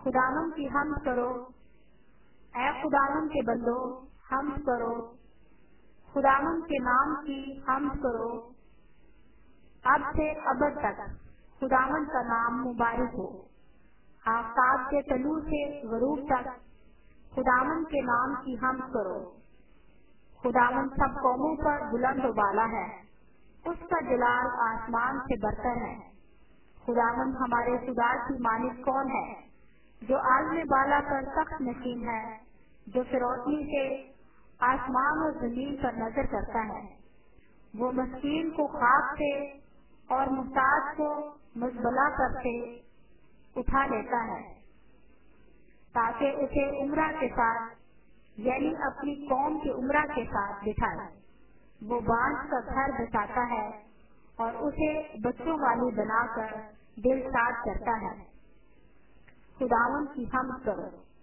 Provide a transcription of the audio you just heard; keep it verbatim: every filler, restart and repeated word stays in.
खुदावन की हम्द करो, ऐ खुदावन के बंदो हम्द करो, खुदावन के नाम की हम्द करो। अब से अबद तक खुदावन का नाम मुबारक हो। आफताब के तलू से गरूब तक खुदावन के नाम की हम्द करो। खुदावन सब कौमों पर बुलंद वाला है, उसका जलाल आसमान से बरतर है। खुदावन हमारे खुदा की मानिक कौन है, जो आलम बाला पर सख्त नशीन है, जो फिरौती से आसमान और जमीन पर नजर करता है। वो मस्कीन को खाक से और मुहताज को मजबला करके उठा लेता है, ताकि उसे उम्रा के साथ यानी अपनी कौम के उम्रा के साथ बिठाए। वो बांझ का घर बसाता है और उसे बच्चों वाली बनाकर दिल साफ करता है। खुदावन की हम्द करो।